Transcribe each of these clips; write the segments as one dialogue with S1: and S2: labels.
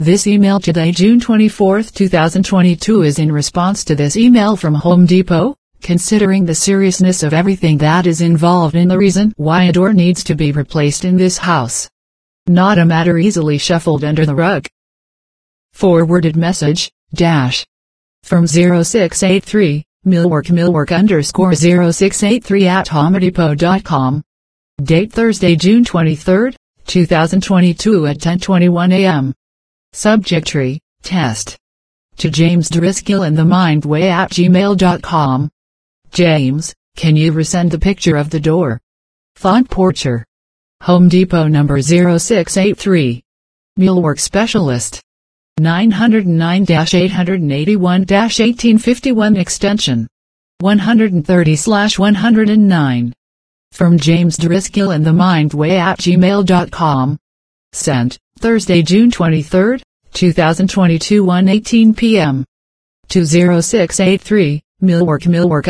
S1: This email today, June 24, 2022 is in response to this email from Home Depot, considering the seriousness of everything that is involved in the reason why a door needs to be replaced in this house. Not a matter easily shuffled under the rug. Forwarded message, from 0683, millwork _0683 at homedepot.com. Date Thursday, June 23, 2022 at 10:21 a.m. Subject tree, test. To James Driscoll in the Mindway at gmail.com. James, can you resend the picture of the door? Font Porcher. Home Depot number 0683. Millwork Specialist. 909-881-1851 extension. 130/109. From James Driscoll in the Mindway at gmail.com. Sent, Thursday, June 23, 2022 1:18 p.m. To 0683, millwork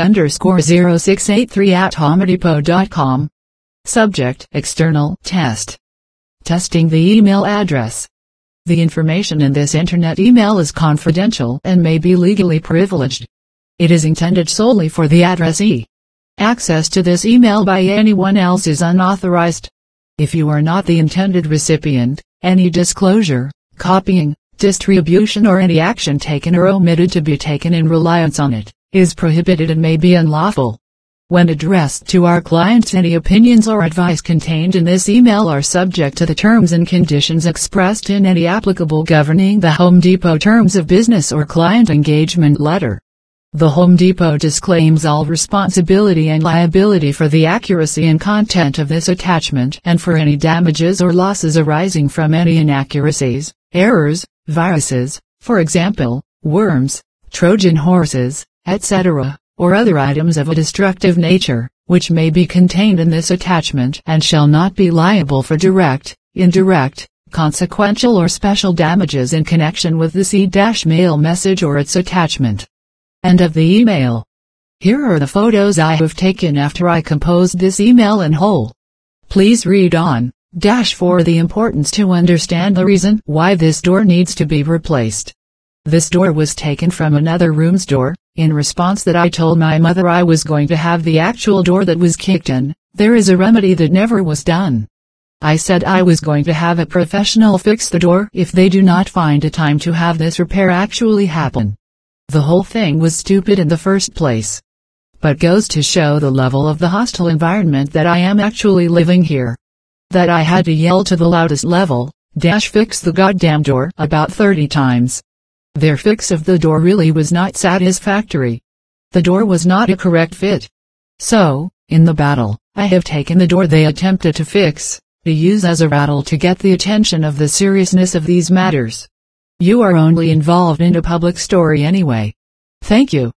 S1: _0683 at homedepot.com. Subject, external, test. Testing the email address. The information in this internet email is confidential and may be legally privileged. It is intended solely for the addressee. Access to this email by anyone else is unauthorized. If you are not the intended recipient, any disclosure, copying, distribution or any action taken or omitted to be taken in reliance on it, is prohibited and may be unlawful. When addressed to our clients, any opinions or advice contained in this email are subject to the terms and conditions expressed in any applicable governing the Home Depot Terms of Business or Client Engagement Letter. The Home Depot disclaims all responsibility and liability for the accuracy and content of this attachment and for any damages or losses arising from any inaccuracies, errors, viruses, for example, worms, Trojan horses, etc., or other items of a destructive nature, which may be contained in this attachment and shall not be liable for direct, indirect, consequential or special damages in connection with the C-mail message or its attachment. End of the email. Here are the photos I have taken after I composed this email in whole. Please read on, for the importance to understand the reason why this door needs to be replaced. This door was taken from another room's door. In response that I told my mother I was going to have the actual door that was kicked in. There is a remedy that never was done. I said I was going to have a professional fix the door if they do not find a time to have this repair actually happen. The whole thing was stupid in the first place. But goes to show the level of the hostile environment that I am actually living here. That I had to yell to the loudest level, fix the goddamn door about 30 times. Their fix of the door really was not satisfactory. The door was not a correct fit. So, in the battle, I have taken the door they attempted to fix, to use as a rattle to get the attention of the seriousness of these matters. You are only involved in a public story anyway. Thank you.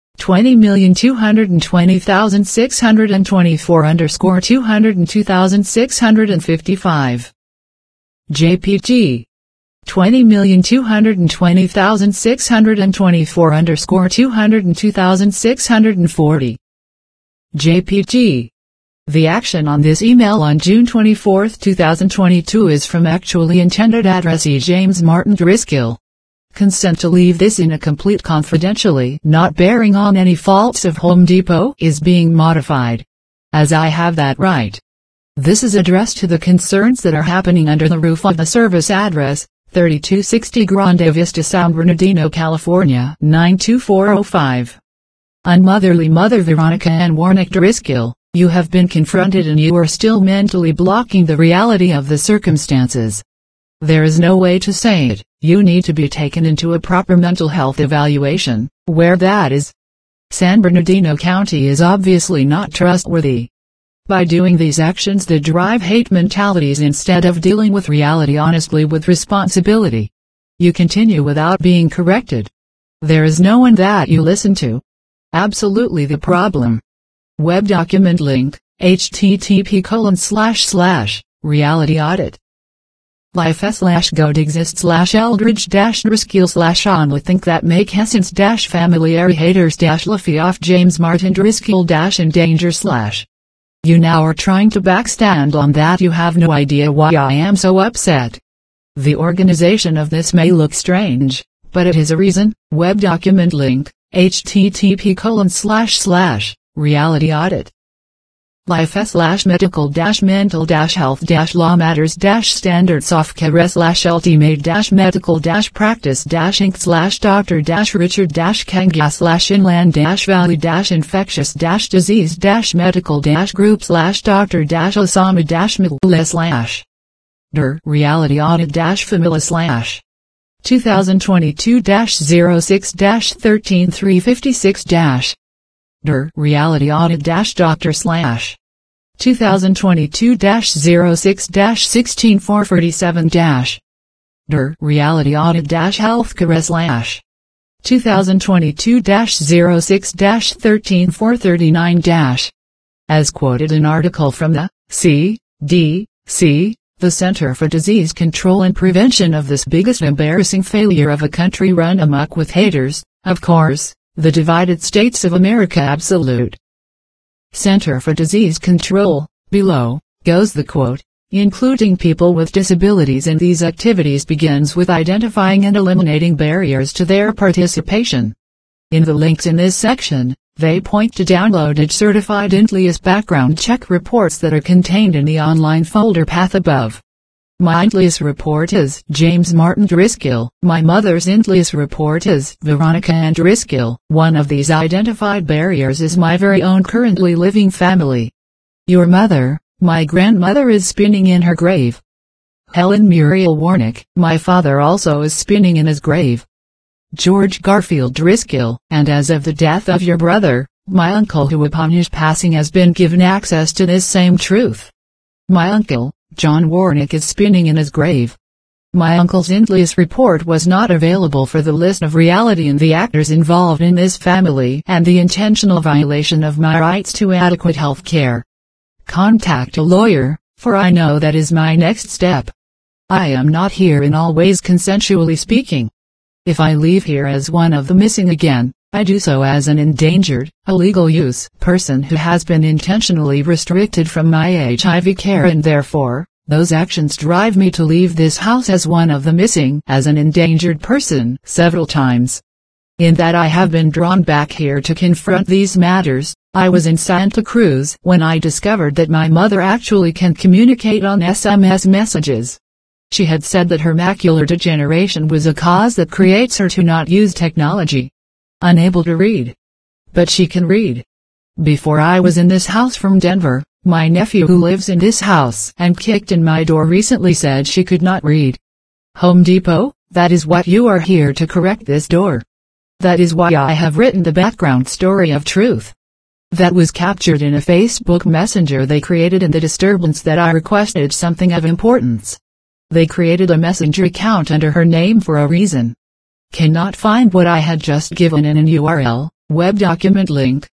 S1: 20,220,624 202,655. JPG. 20,220,624 202,640. JPG. The action on this email on June 24, 2022 is from actually intended addressee James Martin Driscoll. Consent to leave this in a complete confidentially, not bearing on any faults of Home Depot, is being modified. As I have that right. This is addressed to the concerns that are happening under the roof of the service address, 3260 Grande Vista, San Bernardino, California, 92405. Unmotherly mother Veronica Ann Warnick Driscoll, you have been confronted and you are still mentally blocking the reality of the circumstances. There is no way to say it. You need to be taken into a proper mental health evaluation, where that is. San Bernardino County is obviously not trustworthy. By doing these actions that drive hate mentalities instead of dealing with reality honestly with responsibility. You continue without being corrected. There is no one that you listen to. Absolutely the problem. Web document link, http:// reality life/goat/exist/eldridge-driscoll/only think that make essence familiary haters-lafy off James Martin Driscoll-in danger/. You now are trying to backstand on that. You have no idea why I am so upset. The organization of this may look strange, but it has a reason. Web document link, http://reality audit. life/medical-mental-health-law-matters-standard softcare/Inland-Valley-Medical-Group/Dr-Osama-Middle 2022-06-1356 Reality Audit Doctor / 2022-06-16447 Reality Audit Healthcare / 2022-06-13439 As quoted in article from the CDC, the Center for Disease Control and Prevention of this biggest embarrassing failure of a country run amok with haters, of course, the divided states of America absolute. Center for Disease Control, below, goes the quote, including people with disabilities in these activities begins with identifying and eliminating barriers to their participation. In the links in this section, they point to downloaded certified INTLIAS background check reports that are contained in the online folder path above. My INTLIAS report is James Martin Driscoll. My mother's INTLIAS report is Veronica Ann Driscoll. One of these identified barriers is my very own currently living family. Your mother, my grandmother, is spinning in her grave. Helen Muriel Warnick. My father also is spinning in his grave. George Garfield Driscoll, and as of the death of your brother, my uncle, who upon his passing has been given access to this same truth. My uncle, John Warnick, is spinning in his grave. My uncle's INTLIAS report was not available for the list of reality and the actors involved in this family and the intentional violation of my rights to adequate health care. Contact a lawyer, for I know that is my next step. I am not here in all ways consensually speaking. If I leave here as one of the missing again, I do so as an endangered, illegal use person who has been intentionally restricted from my HIV care, and therefore, those actions drive me to leave this house as one of the missing, as an endangered person, several times. In that I have been drawn back here to confront these matters. I was in Santa Cruz when I discovered that my mother actually can communicate on SMS messages. She had said that her macular degeneration was a cause that creates her to not use technology. Unable to read. But she can read. Before I was in this house from Denver, my nephew, who lives in this house and kicked in my door recently, said she could not read. Home Depot, that is what you are here to correct this door. That is why I have written the background story of truth. That was captured in a Facebook Messenger they created in the disturbance that I requested something of importance. They created a messenger account under her name for a reason. Cannot find what I had just given in an URL, web document link,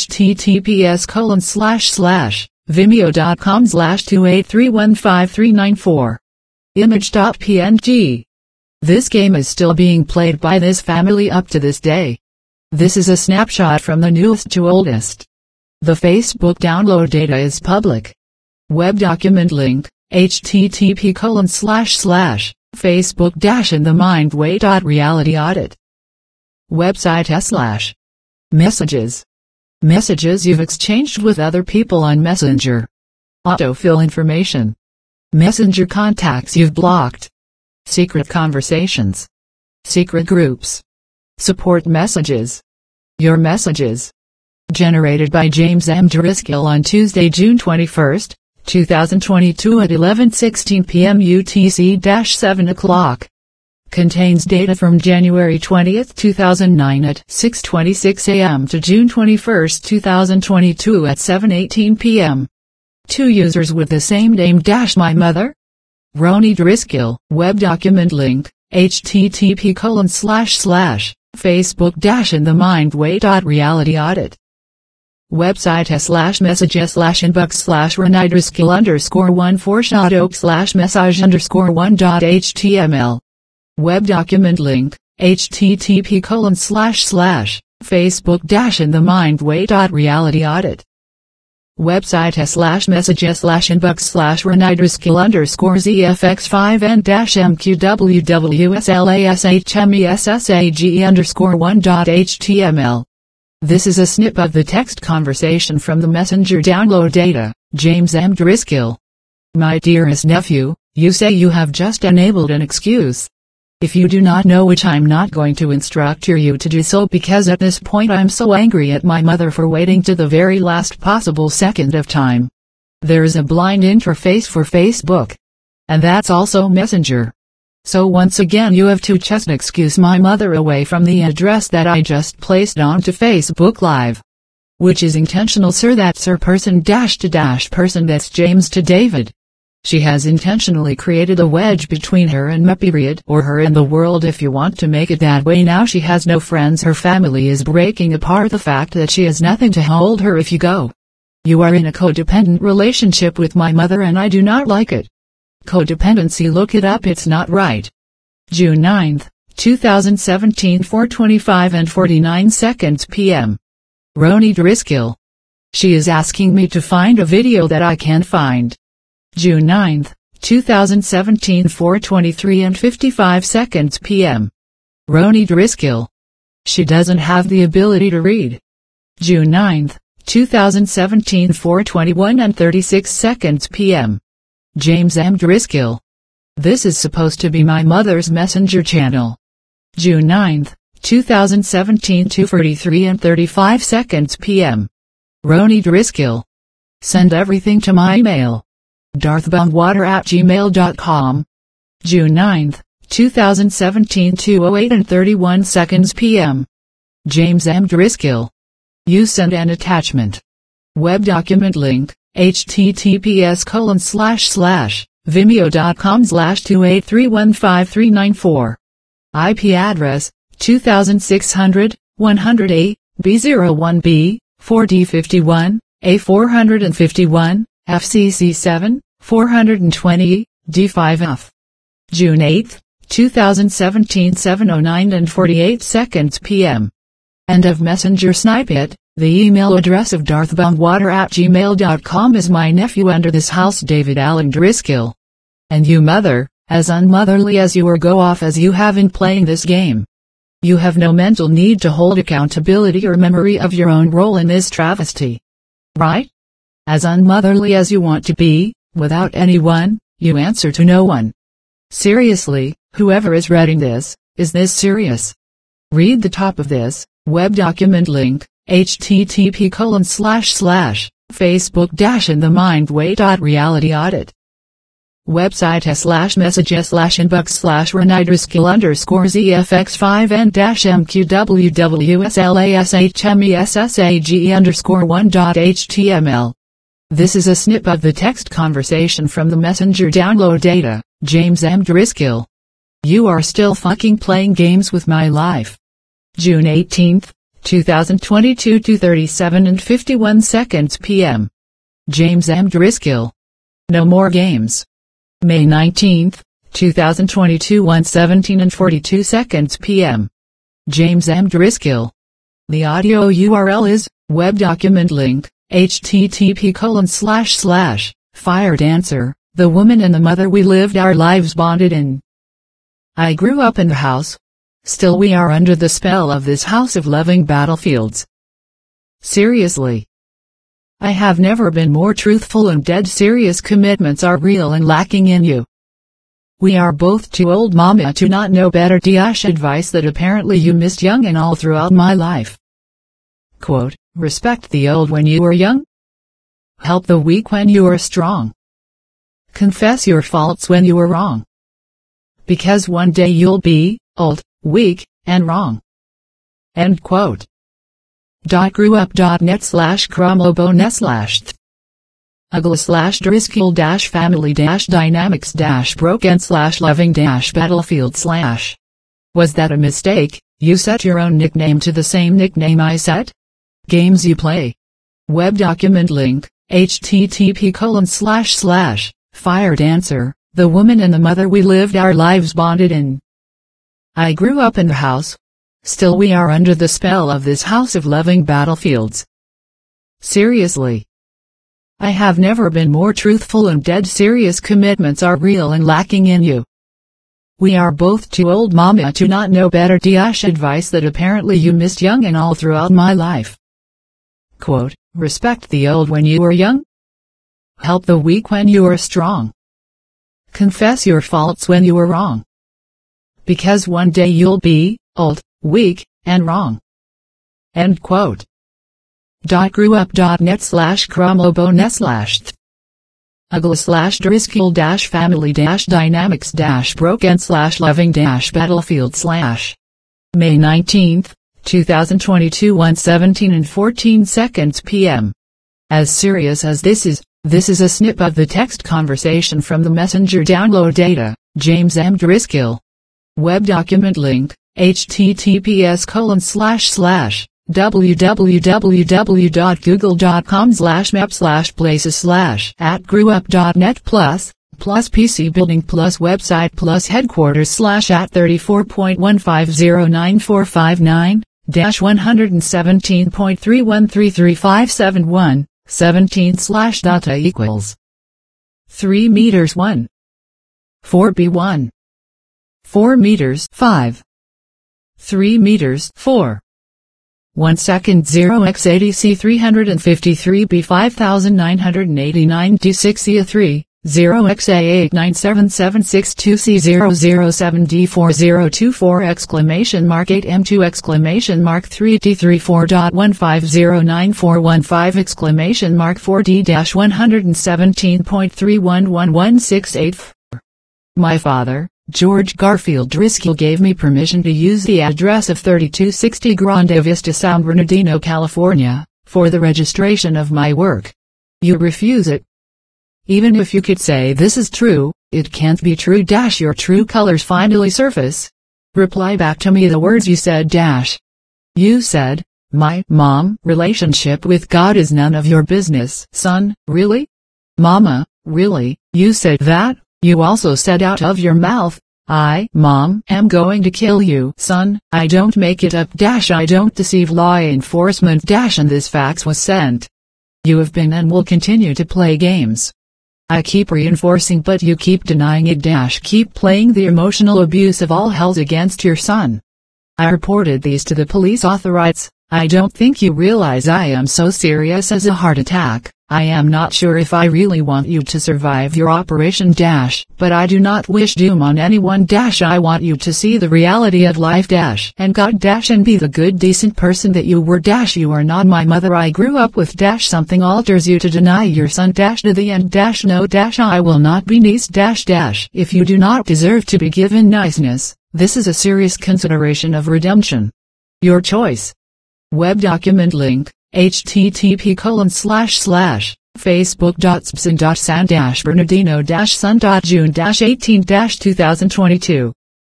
S1: https://vimeo.com/2831539 image.png. This game is still being played by this family up to this day. This is a snapshot from the newest to oldest. The Facebook download data is public. Web document link, http://facebook-in-the-mindway.reality audit. Website /messages. Messages you've exchanged with other people on Messenger. Autofill information. Messenger contacts you've blocked. Secret conversations. Secret groups. Support messages. Your messages. Generated by James M. Driscoll on Tuesday, June 21, 2022 at 11:16 p.m. UTC-7 o'clock. Contains data from January 20, 2009 at 6:26 a.m. to June 21, 2022 at 7:18 p.m. 2 users with the same name - my mother. Roni Driscoll. Web document link, http://facebook-in-the-mindway.reality audit. Website /messages/inbox/Roni Driscoll_14shot_message_1.html. Web document link, http://facebook-in-the-mindway.reality audit. Website /messages/inbox/renidriskil_ZFX5N-MQWSLASHMESSAGE_1.html. This is a snip of the text conversation from the messenger download data. James M. Driscoll. My dearest nephew, you say you have just enabled an excuse. If you do not know which, I'm not going to instruct you to do so, because at this point I'm so angry at my mother for waiting to the very last possible second of time. There is a blind interface for Facebook. And that's also Messenger. So once again you have to just excuse my mother away from the address that I just placed onto Facebook Live. Which is intentional, sir. That's sir person dash to dash person, that's James to David. She has intentionally created a wedge between her and me, period, or her and the world, if you want to make it that way. Now she has no friends, her family is breaking apart, the fact that she has nothing to hold her if you go. You are in a codependent relationship with my mother and I do not like it. Codependency, look it up, it's not right. June 9th, 2017, 4:25 and 49 seconds p.m. Roni Driscoll. She is asking me to find a video that I can't find. June 9th, 2017, 4:23 and 55 seconds p.m. Roni Driscoll. She doesn't have the ability to read. June 9th, 2017, 4:21 and 36 seconds p.m. James M. Driscoll. This is supposed to be my mother's messenger channel. June 9th, 2017, 2:43 and 35 seconds p.m. Roni Driscoll. Send everything to my email. darthboundwater@gmail.com. June 9th, 2017, 2:08 and 31 seconds p.m. James M. Driscoll. You send an attachment. Web document link, https://vimeo.com/283153994. IP address, 2600, 108, B01B, 4D51, A451, FCC7, 420, D5F. June 8, 2017, 7:09 and 48 seconds p.m. End of messenger snippet. The email address of darthboundwater@gmail.com is my nephew under this house, David Allen Driscoll. And you, mother, as unmotherly as you are, go off as you have in playing this game. You have no mental need to hold accountability or memory of your own role in this travesty. Right? As unmotherly as you want to be, without anyone, you answer to no one. Seriously, whoever is reading this, is this serious? Read the top of this web document link, http://facebook-inthemindway.reality-audit. Website /messages/inbox/renidriskil_ZFX5N-MQWSLASHMESSAGE_1.html. This is a snip of the text conversation from the messenger download data. James M. Driscoll. You are still fucking playing games with my life. June 18th, 2022, 2:37 and 51 seconds p.m. James M. Driscoll. No more games. May 19th, 2022, 1:17 and 42 seconds p.m. James M. Driscoll. The audio URL is web document link, http://Fire Dancer, the woman and the mother we lived our lives bonded in. I grew up in the house. Still we are under the spell of this house of loving battlefields. Seriously. I have never been more truthful, and dead serious commitments are real and lacking in you. We are both too old, mama, to not know better. Dash advice that apparently you missed young and all throughout my life. Quote, respect the old when you are young. Help the weak when you are strong. Confess your faults when you are wrong. Because one day you'll be old, weak, and wrong. End quote. grewup.net/cromlobone/ ugly/driscoll-family-dynamics-broken/loving-battlefield/. Was that a mistake? You set your own nickname to the same nickname I set? Games you play. Web document link, http://Fire Dancer, the woman and the mother we lived our lives bonded in. I grew up in the house. Still we are under the spell of this house of loving battlefields. Seriously. I have never been more truthful and dead serious. Commitments are real and lacking in you. We are both too old, mama, to not know better. Advice that apparently you missed young and all throughout my life. Quote, respect the old when you are young. Help the weak when you are strong. Confess your faults when you are wrong. Because one day you'll be old, weak, and wrong. End quote. growup.net/cromobone/ ugly/driscoll-family-dynamics-broken/loving-battlefield/ May 19, 2022 1:17:14 p.m. As serious as this is a snip of the text conversation from the messenger. Download data, James M. Driscoll. Web document link, https://www.google.com/map/places/@growup.net plus PC building plus website plus headquarters @34.1509459-117.3133571 17/data equals 3 meters 1 4b1 4 meters 5 3 meters 4 1 second 0x80c 353b 5989 d6 3 0xa897762c 007 d4024 exclamation mark 8m2 exclamation mark 3 d34.1509415 exclamation mark 4d-117.3111684. My father, George Garfield Driscoll, gave me permission to use the address of 3260 Grande Vista, San Bernardino, California, for the registration of my work. You refuse it. Even if you could say this is true, it can't be true. Your true colors finally surface. Reply back to me the words you said. You said, my mom relationship with God is none of your business. Son, really? Mama, really? You said that? You also said out of your mouth, Mom, am going to kill you. Son, I don't make it up. I don't deceive law enforcement. And this fax was sent. You have been and will continue to play games. I keep reinforcing but you keep denying it. Keep playing the emotional abuse of all held against your son. I reported these to the police authorities. I don't think you realize I am so serious as a heart attack. I am not sure if I really want you to survive your operation. But I do not wish doom on anyone. I want you to see the reality of life. And God and be the good decent person that you were. You are not my mother I grew up with. Something alters you to deny your son. To the end. No. I will not be nice. If you do not deserve to be given niceness, this is a serious consideration of redemption. Your choice. Web document link, http://facebook.san-bernardino-sun.june-18-2022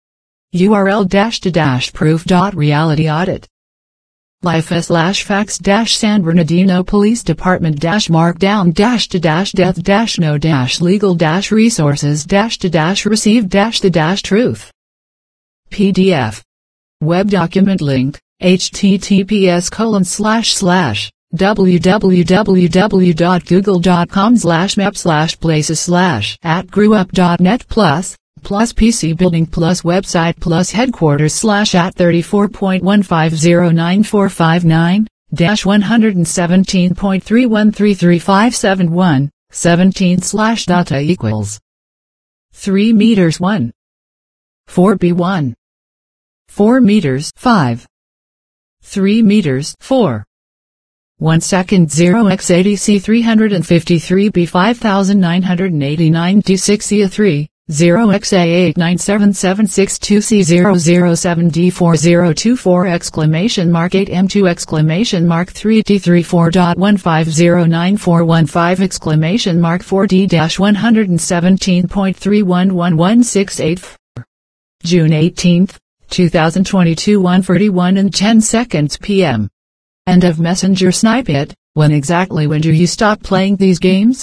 S1: url-to-proof.reality audit life/facts-San Bernardino Police Department markdown-to-legal-resources-to-receive-the-truth PDF web document link https://www.google.com/map/places/@growup.net plus PC building plus website plus headquarters/@34.1509459-117.3133571 17/data equals 3 meters 1 4b1 4 meters 5 3 meters 4 1 second 0x80c 353b 5989 d6 3 0xa897762c 007 d4024 exclamation mark 8m2 exclamation mark 3 d34.1509415 exclamation mark 4d-117.3111684 June 18, 2022 1:41:10 p.m. End of messenger. Snipe it. When exactly when do you stop playing these games?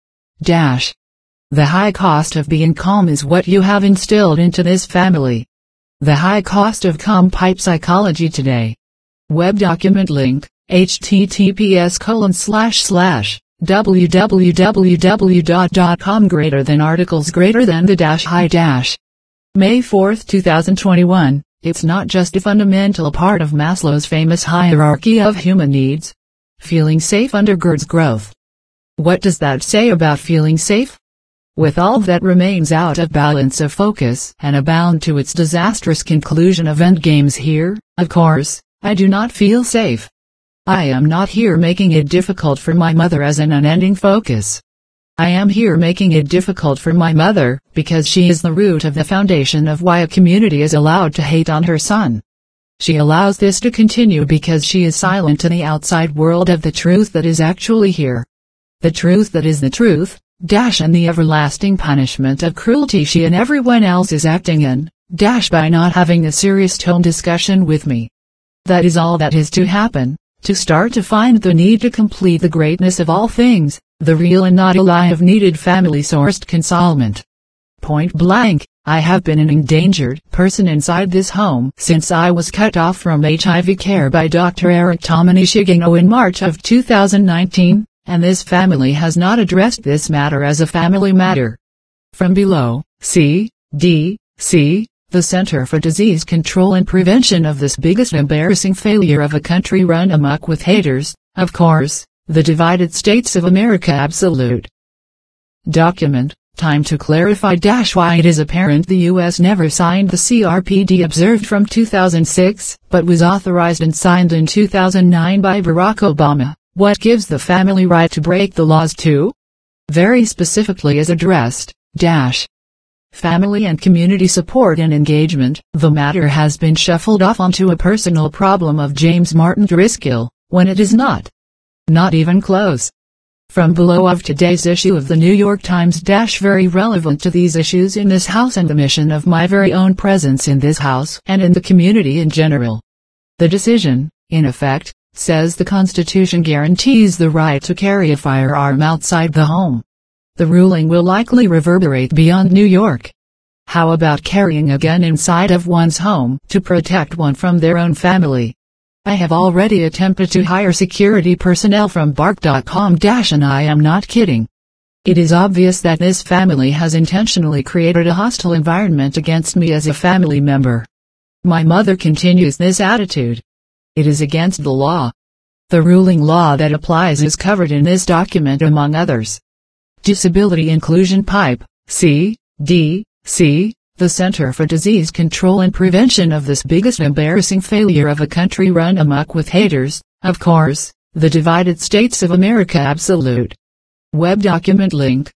S1: The high cost of being calm is what you have instilled into this family. The high cost of calm pipe psychology today. Web document link, https:// www.com greater than articles greater than the dash high dash. May 4, 2021. It's not just a fundamental part of Maslow's famous hierarchy of human needs. Feeling safe undergirds growth. What does that say about feeling safe? With all that remains out of balance of focus and abound to its disastrous conclusion of endgames here, of course, I do not feel safe. I am not here making it difficult for my mother as an unending focus. I am here making it difficult for my mother, because she is the root of the foundation of why a community is allowed to hate on her son. She allows this to continue because she is silent to the outside world of the truth that is actually here. The truth that is the truth, and the everlasting punishment of cruelty she and everyone else is acting in, by not having a serious tone discussion with me. That is all that is to happen, to start to find the need to complete the greatness of all things, the real and not a lie of needed family-sourced consolement. Point blank, I have been an endangered person inside this home since I was cut off from HIV care by Dr. Eric Tominishigino in March of 2019, and this family has not addressed this matter as a family matter. From below, CDC, the Center for Disease Control and Prevention of this biggest embarrassing failure of a country run amok with haters, of course, the Divided States of America absolute. Document, time to clarify why it is apparent the U.S. never signed the CRPD observed from 2006, but was authorized and signed in 2009 by Barack Obama. What gives the family right to break the laws too? Very specifically is addressed, family and community support and engagement. The matter has been shuffled off onto a personal problem of James Martin Driscoll, when it is not. Not even close. From below of today's issue of the New York Times very relevant to these issues in this house and the mission of my very own presence in this house and in the community in general. The decision, in effect, says the Constitution guarantees the right to carry a firearm outside the home. The ruling will likely reverberate beyond New York. How about carrying a gun inside of one's home to protect one from their own family? I have already attempted to hire security personnel from Bark.com and I am not kidding. It is obvious that this family has intentionally created a hostile environment against me as a family member. My mother continues this attitude. It is against the law. The ruling law that applies is covered in this document among others. Disability Inclusion Pipe, CDC, the Center for Disease Control and Prevention of this biggest embarrassing failure of a country run amok with haters, of course, the Divided States of America absolute. Web document link,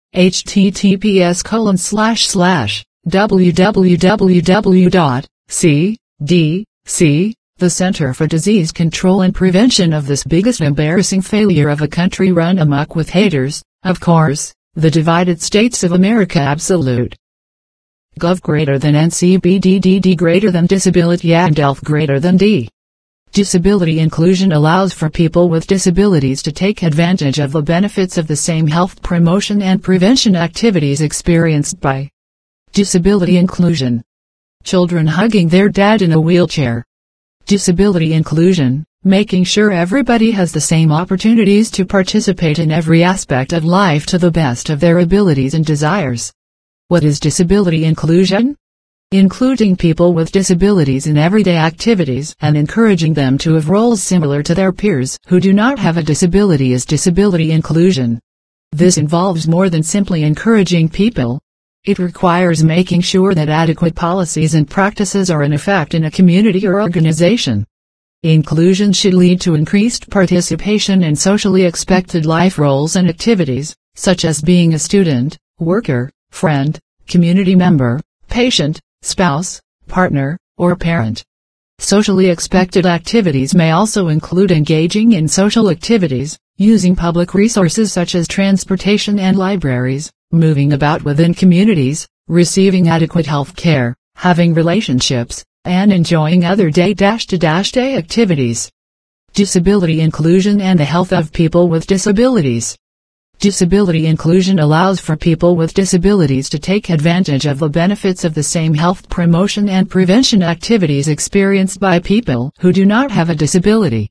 S1: https://www.cdc, the Center for Disease Control and Prevention of this biggest embarrassing failure of a country run amok with haters, of course, the Divided States of America absolute. Gov greater than NCBDDD greater than disability and ELF greater than D. Disability inclusion allows for people with disabilities to take advantage of the benefits of the same health promotion and prevention activities experienced by disability inclusion. Children hugging their dad in a wheelchair. Disability inclusion, making sure everybody has the same opportunities to participate in every aspect of life to the best of their abilities and desires. What is disability inclusion? Including people with disabilities in everyday activities and encouraging them to have roles similar to their peers who do not have a disability is disability inclusion. This involves more than simply encouraging people. It requires making sure that adequate policies and practices are in effect in a community or organization. Inclusion should lead to increased participation in socially expected life roles and activities, such as being a student, worker, friend, community member, patient, spouse, partner, or parent. Socially expected activities may also include engaging in social activities, using public resources such as transportation and libraries, moving about within communities, receiving adequate health care, having relationships, and enjoying other day-to-day activities. Disability inclusion and the health of people with disabilities. Disability inclusion allows for people with disabilities to take advantage of the benefits of the same health promotion and prevention activities experienced by people who do not have a disability.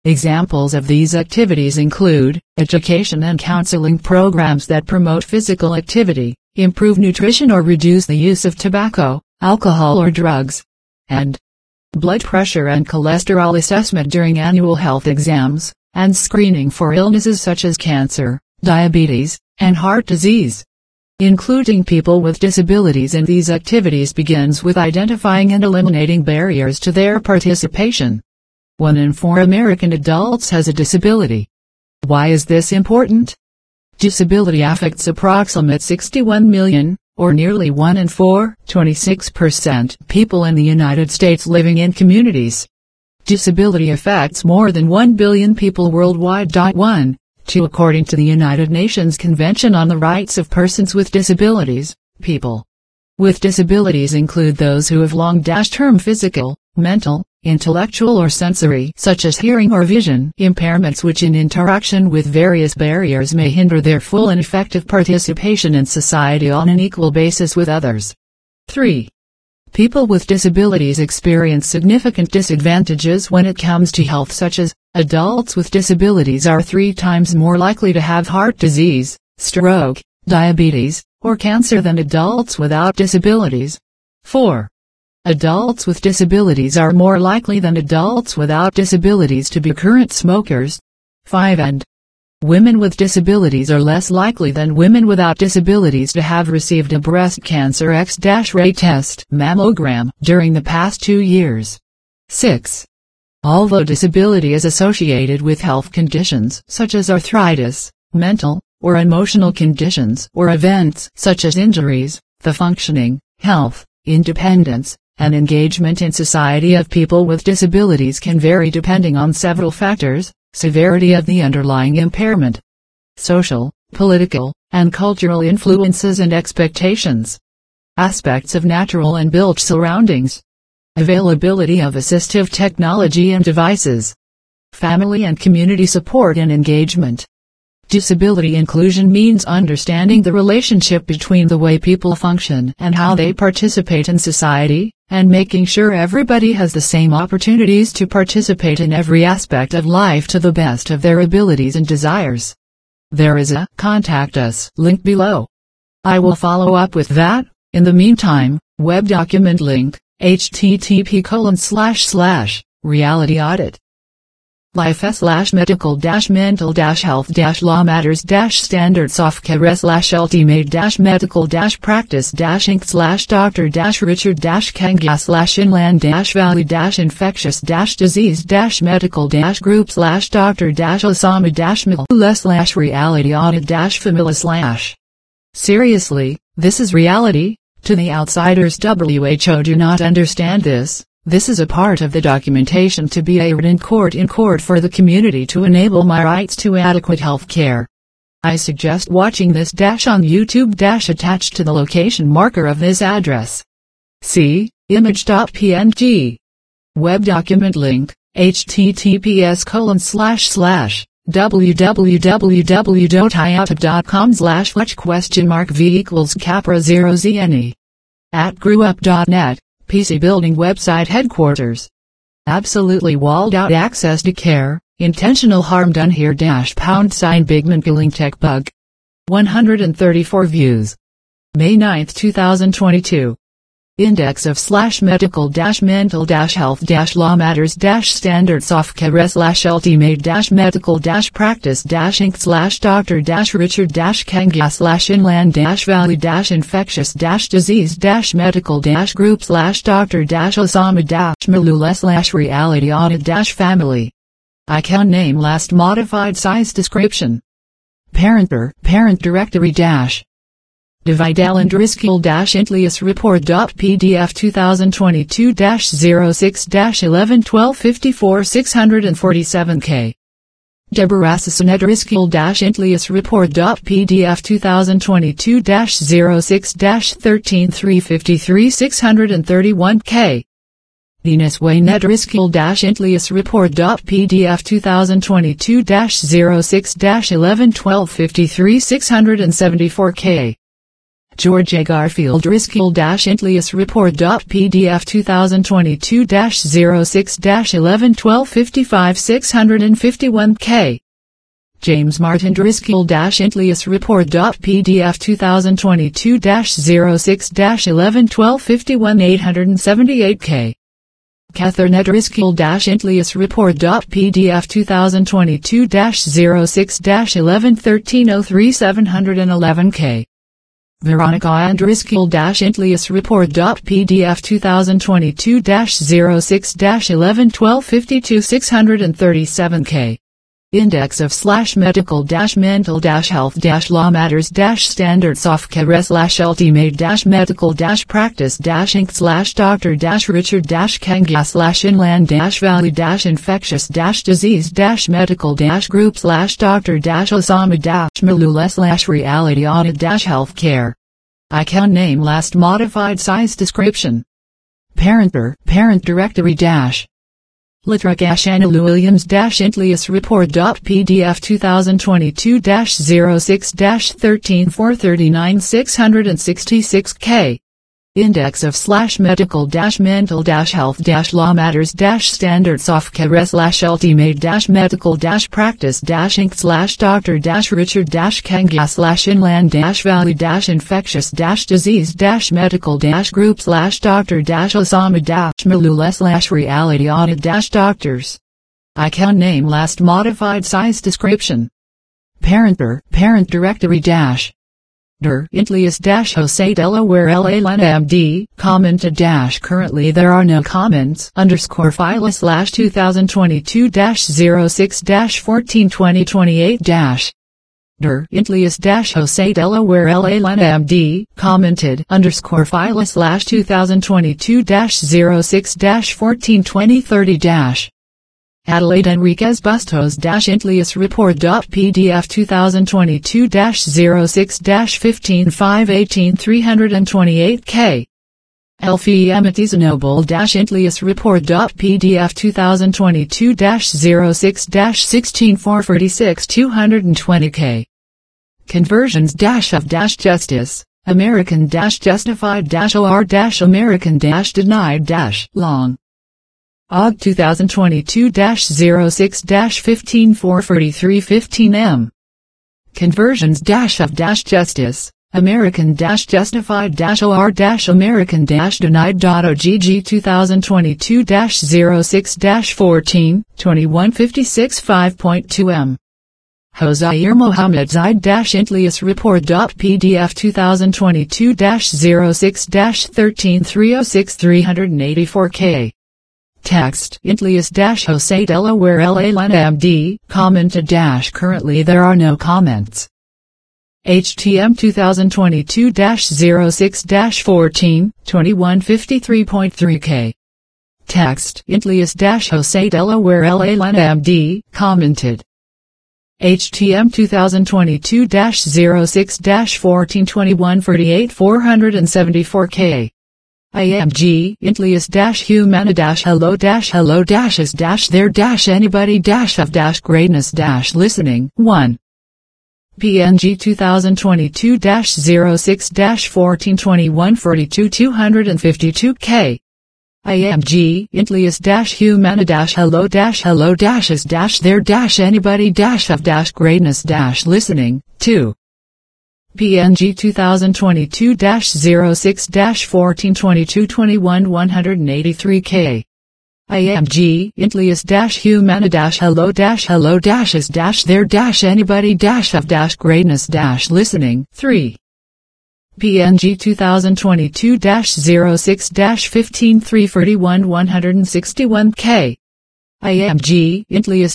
S1: Examples of these activities include education and counseling programs that promote physical activity, improve nutrition or reduce the use of tobacco, alcohol or drugs, and blood pressure and cholesterol assessment during annual health exams, and screening for illnesses such as cancer, diabetes, and heart disease. Including people with disabilities in these activities begins with identifying and eliminating barriers to their participation. 1 in 4 American adults has a disability. Why is this important? Disability affects approximately 61 million, or nearly 1 in 4, 26%, people in the United States living in communities. Disability affects more than 1 billion people worldwide. 1. 2. According to the United Nations Convention on the Rights of Persons with Disabilities, people with disabilities include those who have long-term physical, mental, intellectual or sensory, such as hearing or vision, impairments which in interaction with various barriers may hinder their full and effective participation in society on an equal basis with others. 3. People with disabilities experience significant disadvantages when it comes to health, such as adults with disabilities are 3 times more likely to have heart disease, stroke, diabetes, or cancer than adults without disabilities. 4. Adults with disabilities are more likely than adults without disabilities to be current smokers. 5. And women with disabilities are less likely than women without disabilities to have received a breast cancer X-ray test mammogram during the past 2 years. 6. Although disability is associated with health conditions such as arthritis, mental or emotional conditions or events such as injuries, the functioning, health, independence, and engagement in society of people with disabilities can vary depending on several factors: severity of the underlying impairment, social, political, and cultural influences and expectations, aspects of natural and built surroundings, availability of assistive technology and devices, family and community support and engagement. Disability inclusion means understanding the relationship between the way people function and how they participate in society, and making sure everybody has the same opportunities to participate in every aspect of life to the best of their abilities and desires. There is a Contact Us link below. I will follow up with that. In the meantime, web document link, http://reality-audit. life/medical-mental-health-reality-audit-family-reality-audit-family. Seriously, this is reality? To the outsiders, WHO do not understand this. This is a part of the documentation to be aired in court for the community to enable my rights to adequate health care. I suggest watching this on YouTube attached to the location marker of this address. See, image.png. Web document link, https://www.iota.com/v=capra0zne. @grewup.net. PC building website headquarters. Absolutely walled out access to care, intentional harm done here #Bigman killing tech bug. 134 views. May 9, 2022. Index of /medical-mental-health-law matters-standard software-inland-valley-infectious-disease-medical-group/Dr-Richard-Kanga/inland-valley-reality-audit-family. Icon name last modified size description. Parent directory Dividal and Driscoll-Intlius report.pdf 2022-06-11-1254-647K. Deborah Sissonet Driscoll-Intlius report.pdf 2022-06-13-353-631K. Venus Wayne Driscoll-Intlius report.pdf 2022-06-11-1253-674K. George A. Garfield Driscoll-Intlius Report.pdf 2022-06-11-1255 651K. James Martin Driscoll-Intlius Report.pdf 2022-06-11-1251 878K. Catherine Driscoll-Intlius Report.pdf 2022-06-11-1303 711K. Veronica Ann Driscoll-Intlius Report.pdf 2022-06-11-1252 637K. Index of /medical-mental-health-law matters-standard-soft-Resla-LT-Made-medical-group/doctor-Richard-Kanga/inland-valley-infectious-disease-medical-group/doctor-Osama Account name last modified size description. Parent directory Litra-Anna Williams-Intlius Report.pdf 2022-06-13 666K. Index of /medical-mental-health-law matters-standard-soft-reality-infectious-disease-medical-group/doctor-Richard-Kanga/inland-valley-infectious-disease-medical-groups/doctor-Osama Account name last modified size description. Parent directory Intlius-Jose Delaware LA MD, commented currently there are no comments _file/2022-06-14-2028 Intlius-Jose Delaware LA MD, commented _file/2022-06-14-2030 Adelaide Enriquez Bustos-Intlius Report.pdf 2022-06-15 328K. Elfie Amities Noble-Intlius Report.pdf 2022-06-16 446 220K. Conversions-of-justice, American-justified-or-American-denied-long. OG 2022-06-15 443 15M. Conversions-of-justice, American-justified-or-American-denied.OGG 2022-06-14 2156 5.2M. Hosair Mohammed Zaid-Intlius Report.pdf 2022-06-13 306 384K. Text Intlius-Jose Delaware LA MD, commented currently there are no comments. HTM 2022-06-14 2153.3K. Text Intlius-Jose Delaware LA MD, commented. HTM 2022-06-14 2148 474K. IMG Intlius-Humana-hello-is-there-anybody-of-greatness-listening 1. PNG 2022-06-14 2142 252K. IMG Intlius-Humana-hello-is-there-anybody-of-greatness-listening 2. PNG 2022-06-14 22 21 183K. IMG Intlius-Humana-hello-is-there-anybody-of-greatness-listening 3. PNG 2022-06-15 331 161K. IMG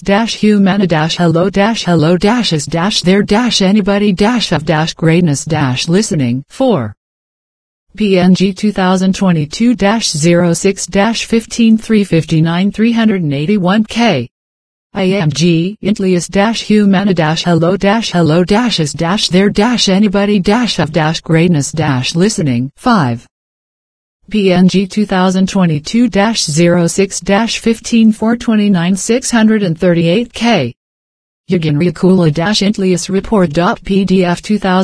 S1: Intlius-Humana-hello-is-there-anybody-of-greatness-listening 4. PNG 2022-06-15 359 381K. IMG Intlius-Humana-hello-is-there-anybody-of-greatness-listening 5. PNG 2022-06-15 429 638K. Yaginriakula-Intlius Report.pdf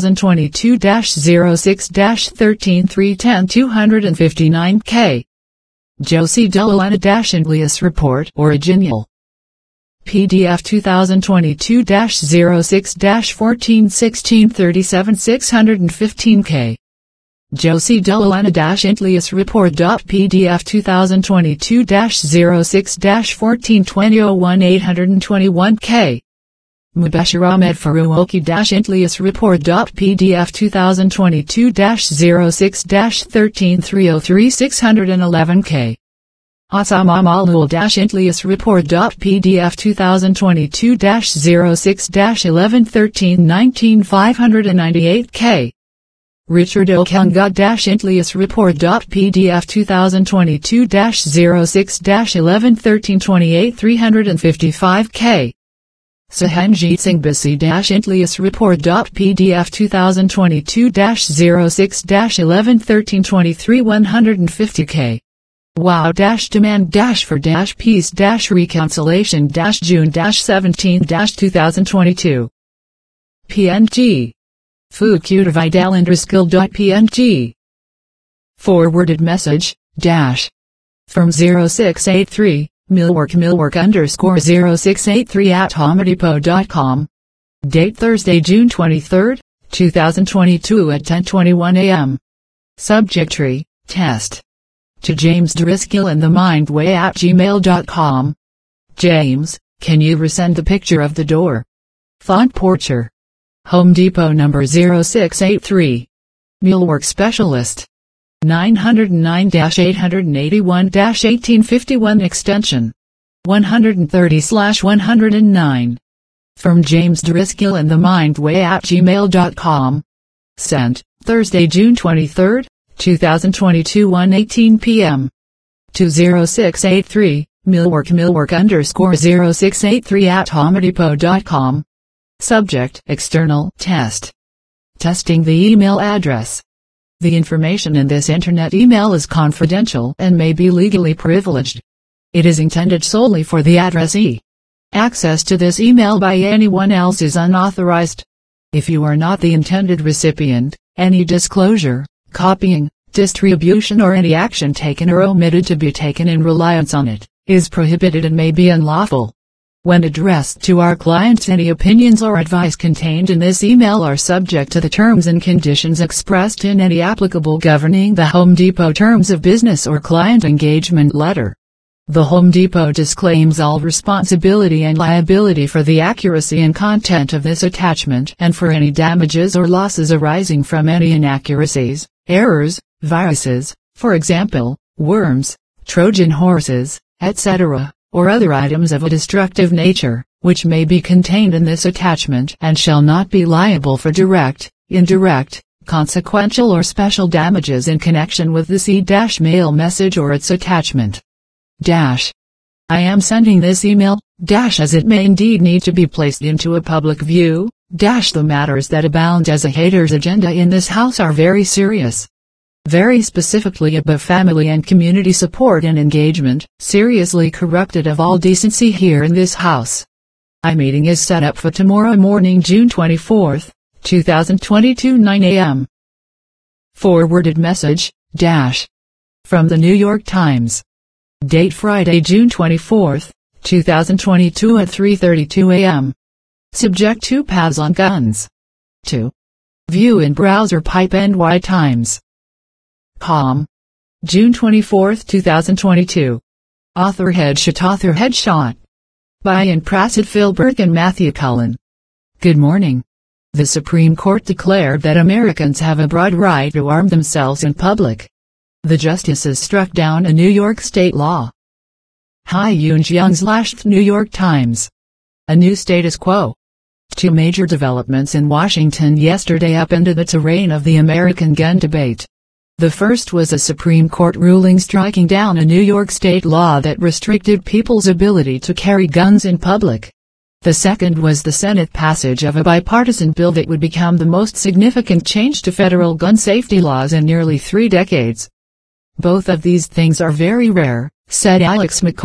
S1: 2022-06-13-310-259K. Josie Delilana-Intlius Report Original. PDF 2022-06-14-16-37-615K. Josie Delilana-Intlius Report.pdf 2022-06-14-2001-821K. Mubashir Ahmed Faruqi-Intlius Report.pdf 2022-06-13-303-611K. Asam Amalul-Intlius Report.pdf 2022-06-11-13-19-598K. Richard Okunga-Intlius Report.pdf 2022-06-11-13-28-355K. Sahanjit Singh Bisi-Intlius Report.pdf 2022-06-11-13-23-150K. Wow-demand-for-peace-reconciliation-June-17-2022. PNG. Fukutavidalindriskill.png. Forwarded message, dash. From 0683, millwork_0683 @homedepot.com. Date Thursday, June 23, 2022 at 10:21 a.m. Subject tree, test. To James Driscoll in the Mindway @gmail.com. James, can you resend the picture of the door? Font Porcher. Home Depot number 0683. Millwork Specialist. 909-881-1851 extension. 130/109. From James Driscoll in the Mindway @gmail.com. Sent, Thursday, June 23, 2022 1:18 p.m. to 0683, millwork_0683 @homedepot.com. Subject, external, test. Testing the email address. The information in this internet email is confidential and may be legally privileged. It is intended solely for the addressee. Access to this email by anyone else is unauthorized. If you are not the intended recipient, any disclosure, copying, distribution or any action taken or omitted to be taken in reliance on it, is prohibited and may be unlawful. When addressed to our clients, any opinions or advice contained in this email are subject to the terms and conditions expressed in any applicable governing the Home Depot Terms of Business or Client Engagement Letter. The Home Depot disclaims all responsibility and liability for the accuracy and content of this attachment and for any damages or losses arising from any inaccuracies, errors, viruses, for example, worms, Trojan horses, etc., or other items of a destructive nature, which may be contained in this attachment and shall not be liable for direct, indirect, consequential or special damages in connection with the C-mail message or its attachment. I am sending this email, as it may indeed need to be placed into a public view, the matters that abound as a hater's agenda in this house are very serious. Very specifically above family and community support and engagement, seriously corrupted of all decency here in this house. A meeting is set up for tomorrow morning, June 24, 2022 9 a.m. Forwarded message, from the New York Times. Date Friday, June 24, 2022 at 3:32 a.m. Subject: 2 paths on guns. 2. View in browser pipe NY Times. June 24, 2022. Author headshot. By Ian Prassett, Phil Burke and Matthew Cullen. Good morning. The Supreme Court declared that Americans have a broad right to arm themselves in public. The justices struck down a New York state law. Hyun Jung/The New York Times. A new status quo. 2 major developments in Washington yesterday upended the terrain of the American gun debate. The first was a Supreme Court ruling striking down a New York state law that restricted people's ability to carry guns in public. The second was the Senate passage of a bipartisan bill that would become the most significant change to federal gun safety laws in nearly 3 decades. Both of these things are very rare, said Alex McCord,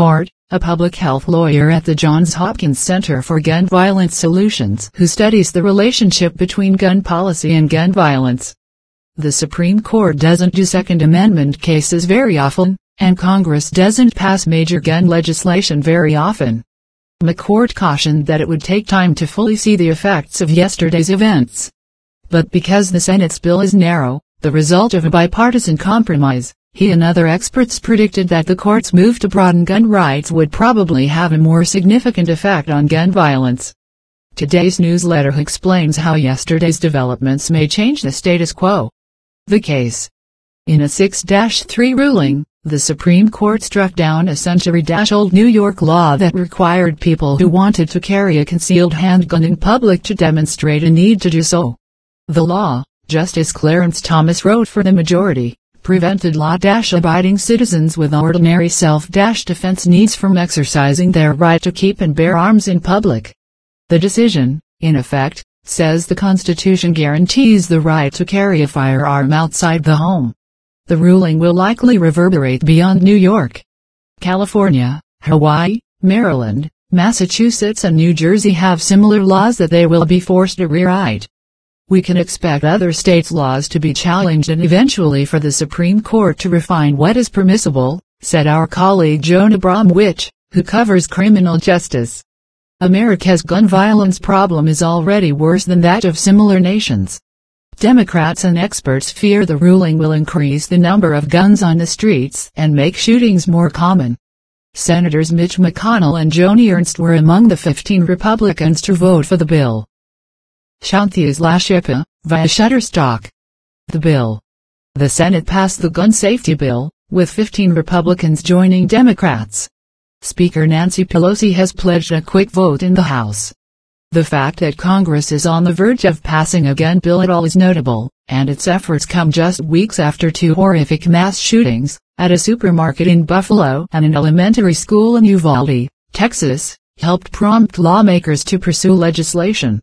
S1: a public health lawyer at the Johns Hopkins Center for Gun Violence Solutions who studies the relationship between gun policy and gun violence. The Supreme Court doesn't do Second Amendment cases very often, and Congress doesn't pass major gun legislation very often. McCourt cautioned that it would take time to fully see the effects of yesterday's events. But because the Senate's bill is narrow, the result of a bipartisan compromise, he and other experts predicted that the court's move to broaden gun rights would probably have a more significant effect on gun violence. Today's newsletter explains how yesterday's developments may change the status quo. The case. In a 6-3 ruling, the Supreme Court struck down a century-old New York law that required people who wanted to carry a concealed handgun in public to demonstrate a need to do so. The law, Justice Clarence Thomas wrote for the majority, prevented law-abiding citizens with ordinary self-defense needs from exercising their right to keep and bear arms in public. The decision, in effect, says the Constitution guarantees the right to carry a firearm outside the home. The ruling will likely reverberate beyond New York. California, Hawaii, Maryland, Massachusetts and New Jersey have similar laws that they will be forced to rewrite. We can expect other states' laws to be challenged and eventually for the Supreme Court to refine what is permissible, said our colleague Joan Abramowitz, who covers criminal justice. America's gun violence problem is already worse than that of similar nations. Democrats and experts fear the ruling will increase the number of guns on the streets and make shootings more common. Senators Mitch McConnell and Joni Ernst were among the 15 Republicans to vote for the bill. Shanti Lashipa, via Shutterstock. The bill. The Senate passed the gun safety bill, with 15 Republicans joining Democrats. Speaker Nancy Pelosi has pledged a quick vote in the House. The fact that Congress is on the verge of passing a gun bill at all is notable, and its efforts come just weeks after two horrific mass shootings, at a supermarket in Buffalo and an elementary school in Uvalde, Texas, helped prompt lawmakers to pursue legislation.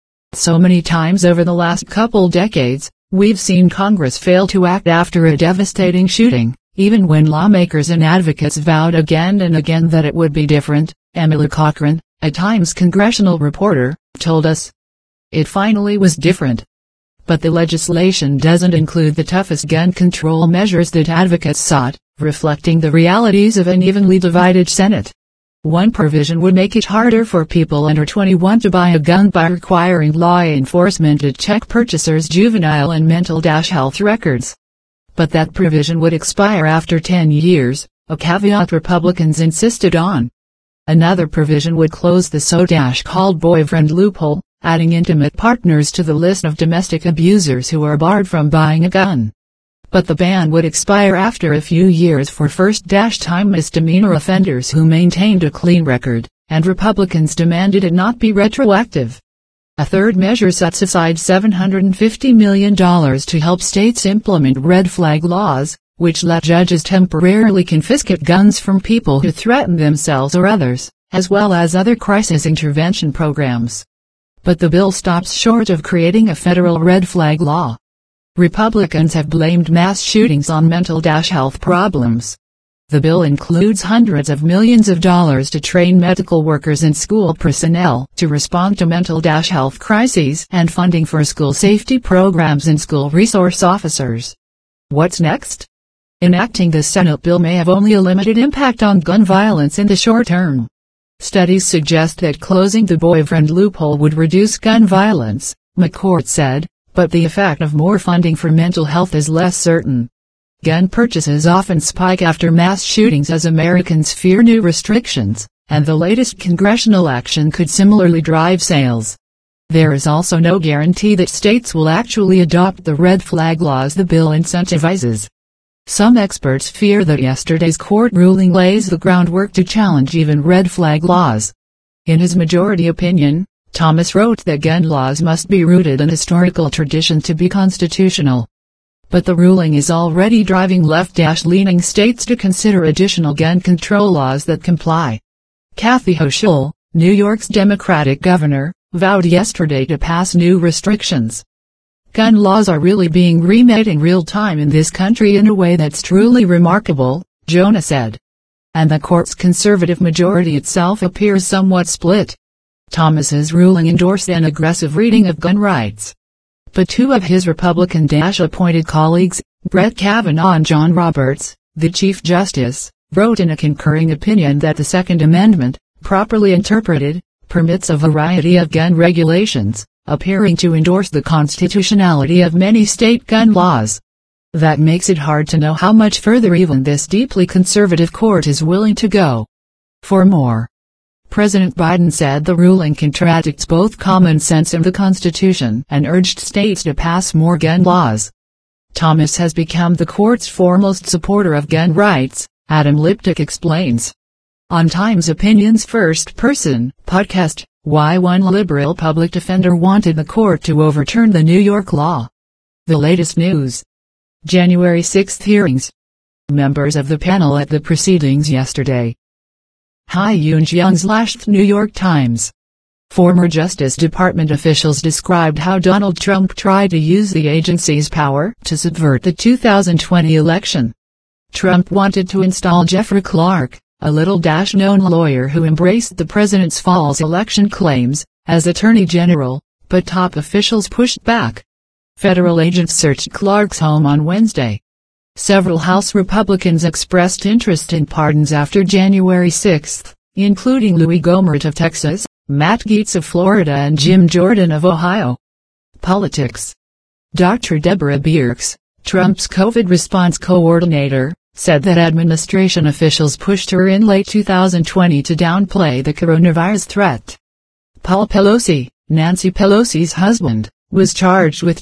S1: So many times over the last couple decades, we've seen Congress fail to act after a devastating shooting, even when lawmakers and advocates vowed again and again that it would be different, Emily Cochran, a Times congressional reporter, told us. It finally was different. But the legislation doesn't include the toughest gun control measures that advocates sought, reflecting the realities of an evenly divided Senate. One provision would make it harder for people under 21 to buy a gun by requiring law enforcement to check purchasers' juvenile and mental health records. But that provision would expire after 10 years, a caveat Republicans insisted on. Another provision would close the so-called boyfriend loophole, adding intimate partners to the list of domestic abusers who are barred from buying a gun. But the ban would expire after a few years for first-time misdemeanor offenders who maintained a clean record, and Republicans demanded it not be retroactive. A third measure sets aside $750 million to help states implement red flag laws, which let judges temporarily confiscate guns from people who threaten themselves or others, as well as other crisis intervention programs. But the bill stops short of creating a federal red flag law. Republicans have blamed mass shootings on mental health problems. The bill includes hundreds of millions of dollars to train medical workers and school personnel to respond to mental health crises and funding for school safety programs and school resource officers. What's next? Enacting the Senate bill may have only a limited impact on gun violence in the short term. Studies suggest that closing the boyfriend loophole would reduce gun violence, McCourt said, but the effect of more funding for mental health is less certain. Gun purchases often spike after mass shootings as Americans fear new restrictions, and the latest congressional action could similarly drive sales. There is also no guarantee that states will actually adopt the red flag laws the bill incentivizes. Some experts fear that yesterday's court ruling lays the groundwork to challenge even red flag laws. In his majority opinion, Thomas wrote that gun laws must be rooted in historical tradition to be constitutional. But the ruling is already driving left-leaning states to consider additional gun control laws that comply. Kathy Hochul, New York's Democratic governor, vowed yesterday to pass new restrictions. Gun laws are really being remade in real time in this country in a way that's truly remarkable, Jonah said. and the court's conservative majority itself appears somewhat split. Thomas's ruling endorsed an aggressive reading of gun rights, but two of his Republican-appointed colleagues, Brett Kavanaugh and John Roberts, the Chief Justice, wrote in a concurring opinion that the Second Amendment, properly interpreted, permits a variety of gun regulations, appearing to endorse the constitutionality of many state gun laws. That makes it hard to know how much further even this deeply conservative court is willing to go. For more, President Biden said the ruling contradicts both common sense and the Constitution and urged states to pass more gun laws. Thomas has become the court's foremost supporter of gun rights, Adam Liptak explains. On Times Opinion's First Person podcast, why one liberal public defender wanted the court to overturn the New York law. The latest news. January 6 hearings. Members of the panel at the proceedings yesterday. Hai Yoon-jung slashed New York Times. Former Justice Department officials described how Donald Trump tried to use the agency's power to subvert the 2020 election. Trump wanted to install Jeffrey Clark, a little-known lawyer who embraced the president's false election claims, as Attorney General, but top officials pushed back. Federal agents searched Clark's home on Wednesday. Several House Republicans expressed interest in pardons after January 6, including Louis Gohmert of Texas, Matt Gaetz of Florida and Jim Jordan of Ohio. Politics. Dr. Deborah Birx, Trump's COVID response coordinator, said that administration officials pushed her in late 2020 to downplay the coronavirus threat. Paul Pelosi, Nancy Pelosi's husband, was charged with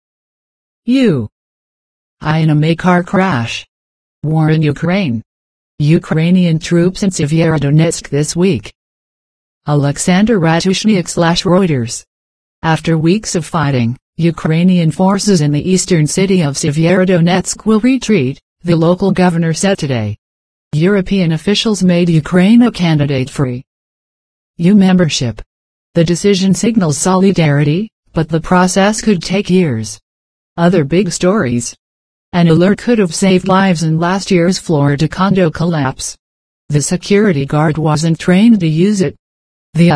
S1: DUI in a May car crash. War in Ukraine. Ukrainian troops in Severodonetsk this week. Alexander Ratushniak/Reuters. After weeks of fighting, Ukrainian forces in the eastern city of Severodonetsk will retreat, the local governor said today. European officials made Ukraine a candidate-free EU membership. The decision signals solidarity, but the process could take years. Other big stories. An alert could have saved lives in last year's Florida condo collapse. The security guard wasn't trained to use it. The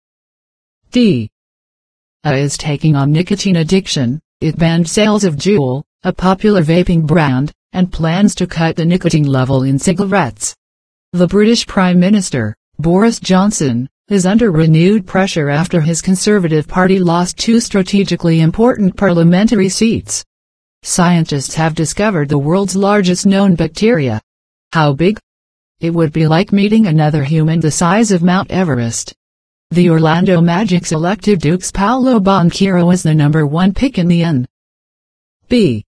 S1: FDA is taking on nicotine addiction. It banned sales of Juul, a popular vaping brand, and plans to cut the nicotine level in cigarettes. The British Prime Minister, Boris Johnson, is under renewed pressure after his Conservative Party lost two strategically important parliamentary seats. Scientists have discovered the world's largest known bacteria. How big? It would be like meeting another human the size of Mount Everest. The Orlando Magic selected Duke's Paolo Banchero as the #1 pick in the NBA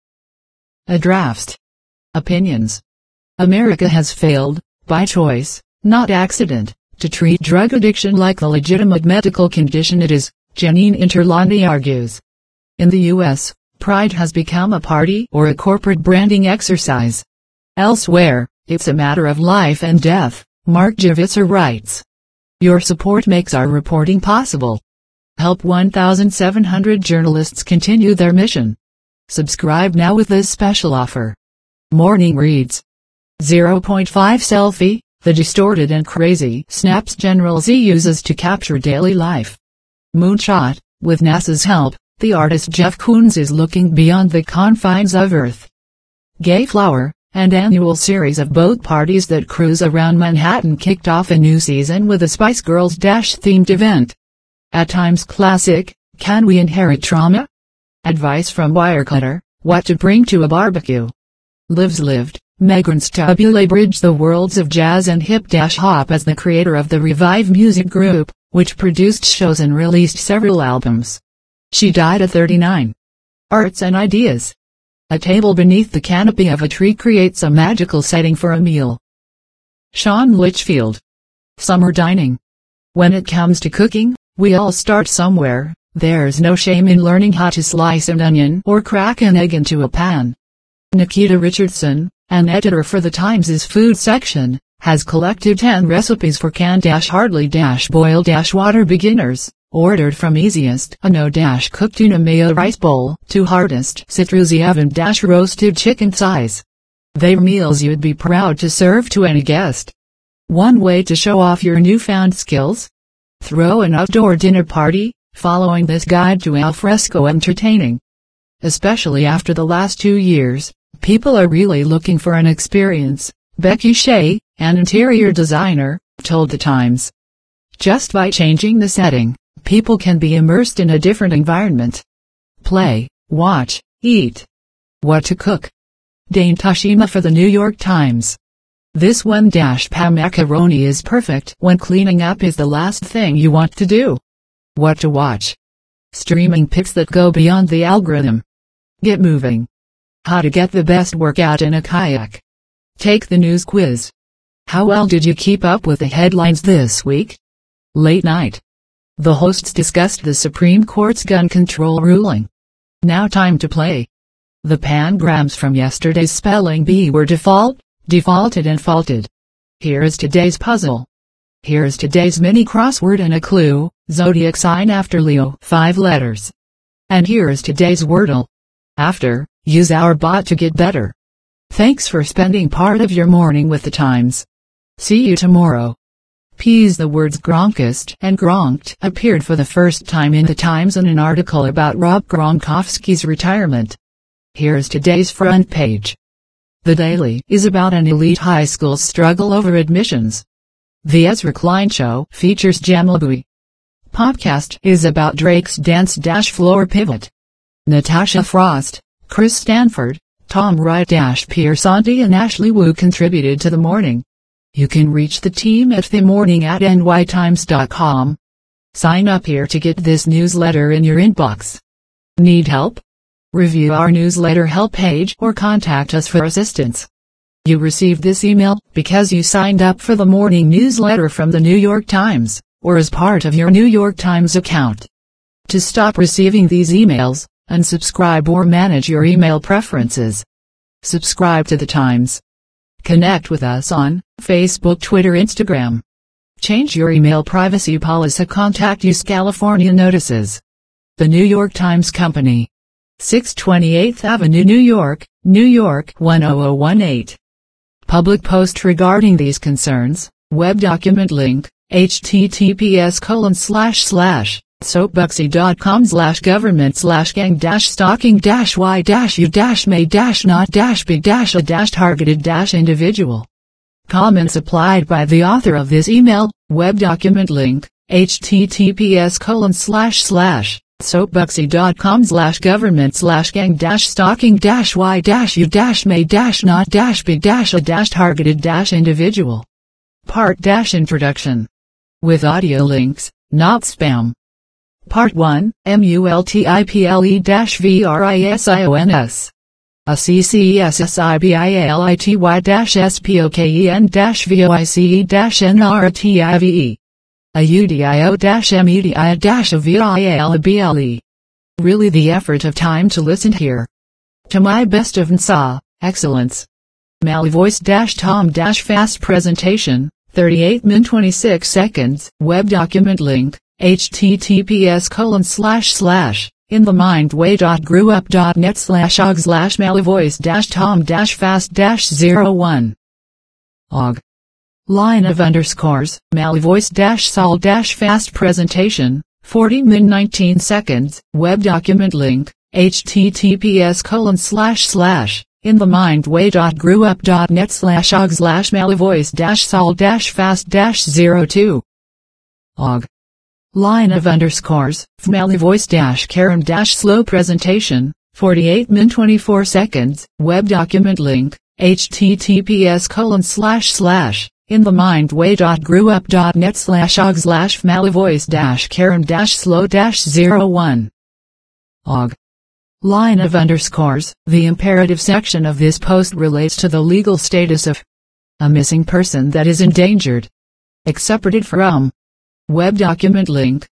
S1: draft. Opinions. America has failed, by choice, not accident, to treat drug addiction like the legitimate medical condition it is, Janine Interlandi argues. In the U.S., pride has become a party or a corporate branding exercise. Elsewhere, it's a matter of life and death, Mark Javitzer writes. Your support makes our reporting possible. Help 1,700 journalists continue their mission. Subscribe now with this special offer. Morning reads. 0.5 selfie, the distorted and crazy snaps General Z uses to capture daily life. Moonshot, with NASA's help, the artist Jeff Koons is looking beyond the confines of Earth. Gay Flower, an annual series of boat parties that cruise around Manhattan kicked off a new season with a Spice Girls Dash-themed event. At times classic, Can We Inherit Trauma? Advice from Wirecutter, What to Bring to a Barbecue. Lives Lived, Megan Stabile bridged the worlds of jazz and hip-hop as the creator of the Revive music group, which produced shows and released several albums. She died at 39. Arts and Ideas. A table beneath the canopy of a tree creates a magical setting for a meal. Sean Litchfield. Summer dining. When it comes to cooking, we all start somewhere. There's no shame in learning how to slice an onion or crack an egg into a pan. Nikita Richardson, an editor for the Times' food section, has collected 10 recipes for can-hardly-boil-water beginners, ordered from easiest no-cooked tuna mayo rice bowl to hardest citrusy oven-roasted chicken thighs. They're meals you'd be proud to serve to any guest. One way to show off your newfound skills? Throw an outdoor dinner party, following this guide to alfresco entertaining. Especially after the last 2 years, people are really looking for an experience, Becky Shea, an interior designer, told The Times. Just by changing the setting, people can be immersed in a different environment. Play, watch, eat. What to cook? Dane Tashima for the New York Times. This one-pan macaroni is perfect when cleaning up is the last thing you want to do. What to watch? Streaming pics that go beyond the algorithm. Get moving. How to get the best workout in a kayak. Take the news quiz. How well did you keep up with the headlines this week? Late night. The hosts discussed the Supreme Court's gun control ruling. Now time to play. The pangrams from yesterday's spelling bee were defaulted and faulted. Here is today's puzzle. Here's today's mini crossword and a clue, zodiac sign after Leo, 5 letters. And here is today's wordle. After, use our bot to get better. Thanks for spending part of your morning with The Times. See you tomorrow. P's. The words Gronkist and Gronked appeared for the first time in The Times in an article about Rob Gronkowski's retirement. Here's today's front page. The Daily is about an elite high school's struggle over admissions. The Ezra Klein Show features Jamal Bowie. Podcast is about Drake's dance-floor pivot. Natasha Frost, Chris Stanford, Tom Wright, Pierre Santi and Ashley Wu contributed to The Morning. You can reach the team at themorning@nytimes.com. Sign up here to get this newsletter in your inbox. Need help? Review our newsletter help page or contact us for assistance. You received this email because you signed up for the morning newsletter from the New York Times, or as part of your New York Times account. To stop receiving these emails, unsubscribe or manage your email preferences. Subscribe to The Times. Connect with us on Facebook, Twitter, Instagram. Change your email privacy policy. Contact Use California Notices. The New York Times Company. 628th Avenue, New York, New York 10018. Public post regarding these concerns, web document link, https://soapboxy.com/government/gang-stalking-y-may-not-be-a-targeted-individual. Comments applied by the author of this email, web document link, https://soapboxy.com/government/gang-stalking-y-may-not-be-a-targeted-individual. Part-introduction. With audio links, not spam. Part 1, multiple-vrisions. A CCSSIBILITY-SPOKEN-VOICE-NRTIVE. A UDIO-MEDI-AVILABLE. Really the effort of time to listen here. To my best of NSA, excellence. Malivoice-Tom-Fast Presentation, 38 min 26 seconds, web document link, https://inthemindway.growup.net/og/malivoice-tom-fast-01. Og. Line of underscores, malivoice-sol-fast presentation, 40 min 19 seconds, web document link, https://inthemindway.growup.net/og/malivoice-sol-fast-02. Og. Line of underscores, malivoice-carom-slow presentation, 48 min 24 seconds, web document link, https://inthemindway.growup.net/og/malivoice-carom-slow-01. Og. Line of underscores, the imperative section of this post relates to the legal status of a missing person that is endangered. Accepted from web document link,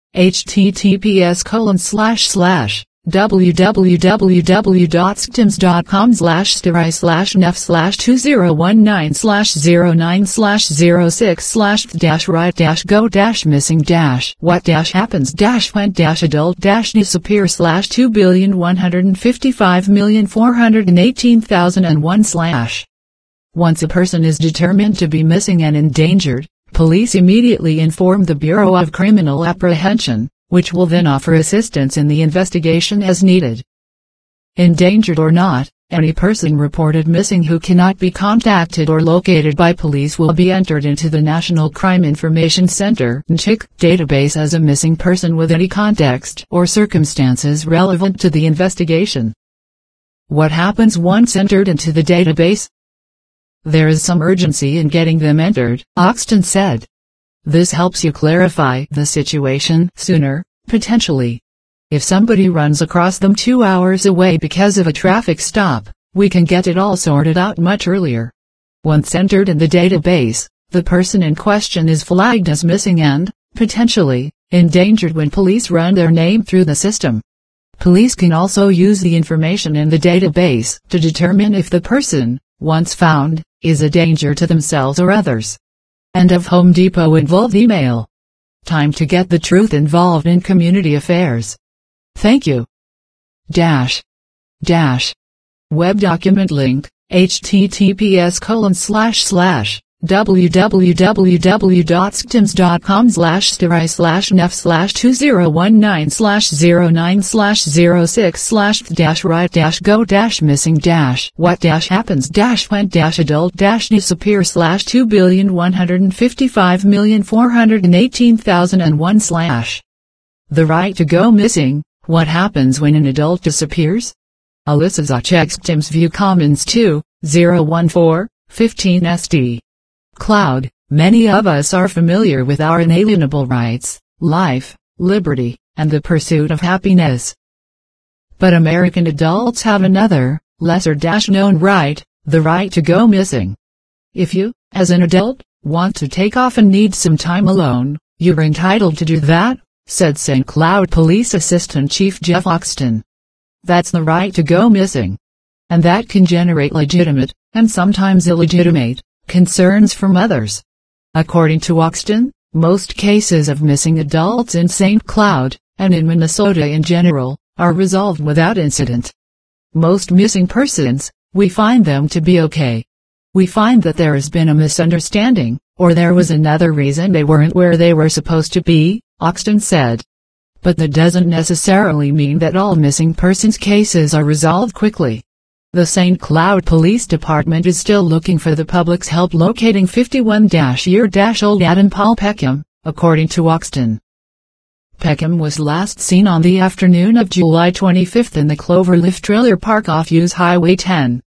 S1: https://www.skims.com/stri/nef/2019/06/what-happens-went-adult-disappear/2,155,418,001/ Once a person is determined to be missing and endangered, police immediately inform the Bureau of Criminal Apprehension, which will then offer assistance in the investigation as needed. Endangered or not, any person reported missing who cannot be contacted or located by police will be entered into the National Crime Information Center (NCIC) database as a missing person with any context or circumstances relevant to the investigation. What happens once entered into the database? There is some urgency in getting them entered, Oxton said. This helps you clarify the situation sooner, potentially. If somebody runs across them 2 hours away because of a traffic stop, we can get it all sorted out much earlier. Once entered in the database, the person in question is flagged as missing and, potentially, endangered when police run their name through the system. Police can also use the information in the database to determine if the person, once found, is a danger to themselves or others. End of Home Depot involved email. Time to get the truth involved in community affairs. Thank you. Web document link, https://www.sctims.com/story/nef/2019/09/06/dash-what-happens-when-adult-disappear/2,155,418,001/. The right to go missing. What happens when an adult disappears? Alyssa Zachek Sctims View Commons 2, 014, 15 SD. Cloud. Many of us are familiar with our inalienable rights, life, liberty, and the pursuit of happiness. But American adults have another, lesser-known right, the right to go missing. If you, as an adult, want to take off and need some time alone, you're entitled to do that, said St. Cloud Police Assistant Chief Jeff Oxton. That's the right to go missing. And that can generate legitimate, and sometimes illegitimate, concerns from others. According to Oxton, most cases of missing adults in St. Cloud, and in Minnesota in general, are resolved without incident. Most missing persons, we find them to be okay. We find that there has been a misunderstanding, or there was another reason they weren't where they were supposed to be, Oxton said. But that doesn't necessarily mean that all missing persons cases are resolved quickly. The St. Cloud Police Department is still looking for the public's help locating 51-year-old Adam Paul Peckham, according to Oxton. Peckham was last seen on the afternoon of July 25 in the Cloverleaf Trailer Park off US Highway 10.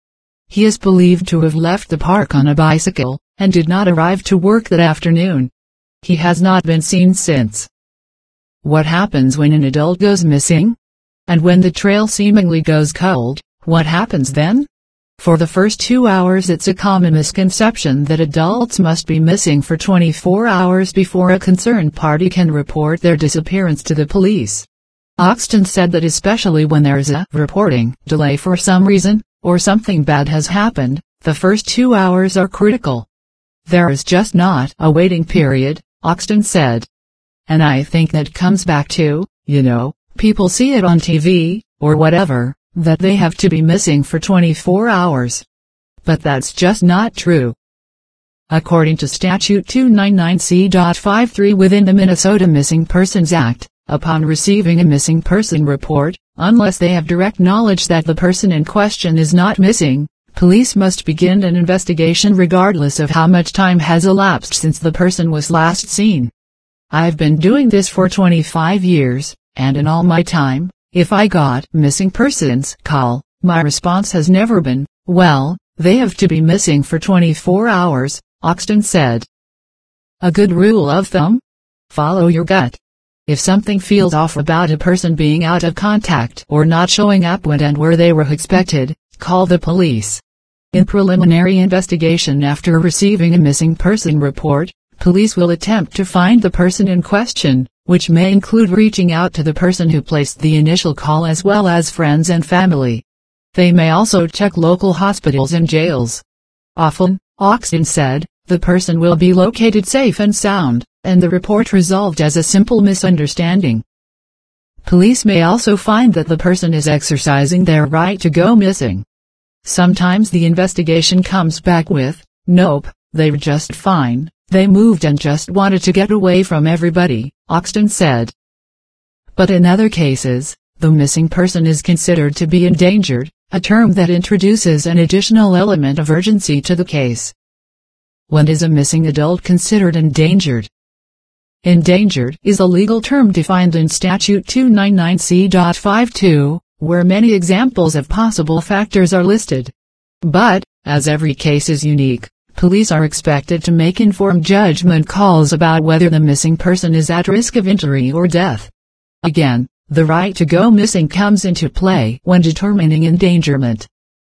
S1: He is believed to have left the park on a bicycle, and did not arrive to work that afternoon. He has not been seen since. What happens when an adult goes missing? And when the trail seemingly goes cold, what happens then? For the first 2 hours it's a common misconception that adults must be missing for 24 hours before a concerned party can report their disappearance to the police. Oxton said that especially when there's a reporting delay for some reason, or something bad has happened, the first 2 hours are critical. There is just not a waiting period, Oxton said. And I think that comes back to, people see it on TV, or whatever, that they have to be missing for 24 hours. But that's just not true. According to Statute 299C.53 within the Minnesota Missing Persons Act, upon receiving a missing person report, unless they have direct knowledge that the person in question is not missing, police must begin an investigation regardless of how much time has elapsed since the person was last seen. I've been doing this for 25 years, and in all my time, if I got missing persons call, my response has never been, well, they have to be missing for 24 hours, Oxton said. A good rule of thumb? Follow your gut. If something feels off about a person being out of contact or not showing up when and where they were expected, call the police. In preliminary investigation after receiving a missing person report, police will attempt to find the person in question, which may include reaching out to the person who placed the initial call as well as friends and family. They may also check local hospitals and jails. Often, Oxton said, the person will be located safe and sound, and the report resolved as a simple misunderstanding. Police may also find that the person is exercising their right to go missing. sometimes the investigation comes back with, "Nope, they were just fine, they moved and just wanted to get away from everybody," Oxton said. But in other cases, the missing person is considered to be endangered, a term that introduces an additional element of urgency to the case. When is a missing adult considered endangered? Endangered is a legal term defined in Statute 299C.52, where many examples of possible factors are listed. But, as every case is unique, police are expected to make informed judgment calls about whether the missing person is at risk of injury or death. Again, the right to go missing comes into play when determining endangerment.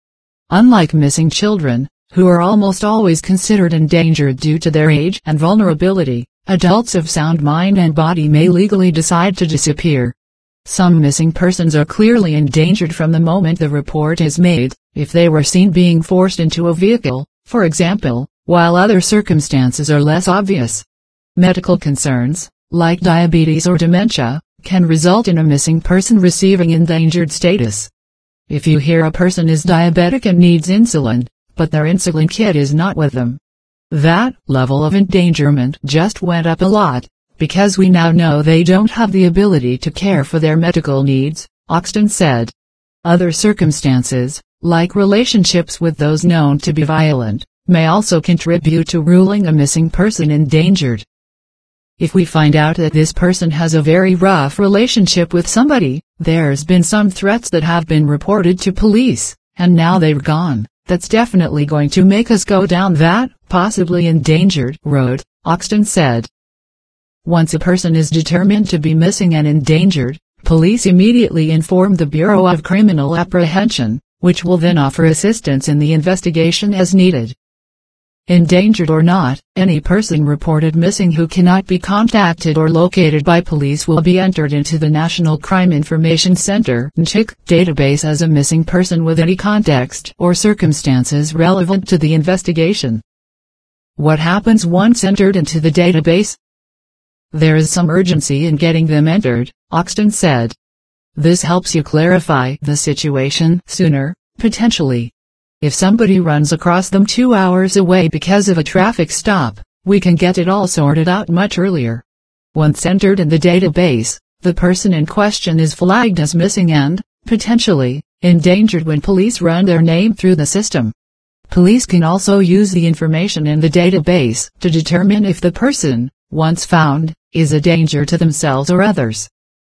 S1: Unlike missing children, who are almost always considered endangered due to their age and vulnerability, adults of sound mind and body may legally decide to disappear. Some missing persons are clearly endangered from the moment the report is made, if they were seen being forced into a vehicle, for example, while other circumstances are less obvious. Medical concerns, like diabetes or dementia, can result in a missing person receiving endangered status. If you hear a person is diabetic and needs insulin, but their insulin kit is not with them, that level of endangerment just went up a lot, because we now know they don't have the ability to care for their medical needs, Oxton said. Other circumstances, like relationships with those known to be violent, may also contribute to ruling a missing person endangered. If we find out that this person has a very rough relationship with somebody, there's been some threats that have been reported to police, and now they're gone, that's definitely going to make us go down that, possibly endangered, road, Oxton said. Once a person is determined to be missing and endangered, police immediately inform the Bureau of Criminal Apprehension, which will then offer assistance in the investigation as needed. Endangered or not, any person reported missing who cannot be contacted or located by police will be entered into the National Crime Information Center (NCIC) database as a missing person with any context or circumstances relevant to the investigation. What happens once entered into the database? There is some urgency in getting them entered, Oxton said. This helps you clarify the situation sooner, potentially. If somebody runs across them 2 hours away because of a traffic stop, we can get it all sorted out much earlier. Once entered in the database, the person in question is flagged as missing and, potentially, endangered when police run their name through the system. Police can also use the information in the database to determine if the person, once found, is a danger to themselves or others.